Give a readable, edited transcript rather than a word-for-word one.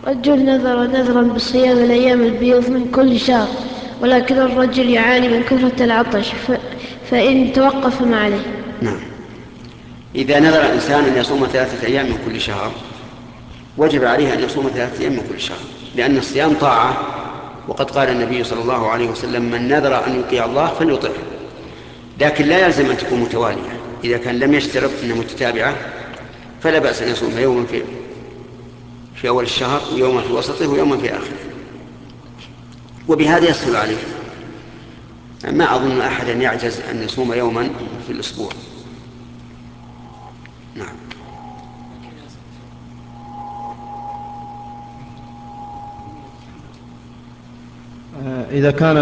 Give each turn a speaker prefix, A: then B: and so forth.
A: رجل نذر نذرا بصيام الأيام البيض من كل شهر، ولكن الرجل يعاني من كثرة العطش، فإن توقف ما عليه.
B: نعم. إذا نذر إنسان أن يصوم 3 أيام من كل شهر، وجب عليه أن يصوم 3 أيام من كل شهر، لأن الصيام طاعة، وقد قال النبي صلى الله عليه وسلم: من نذر أن يطيع الله فليطعه. لكن لا يلزم أن تكون متوالية، إذا كان لم يشترط أنها متتابعة فلا بأس أن يصوم يوما في أول الشهر، ويوما في وسطه، ويوما في آخره، وبهذا يسهل عليه. ما أظن أحدا يعجز أن يصوم يوما في الأسبوع. نعم.
C: إذا كان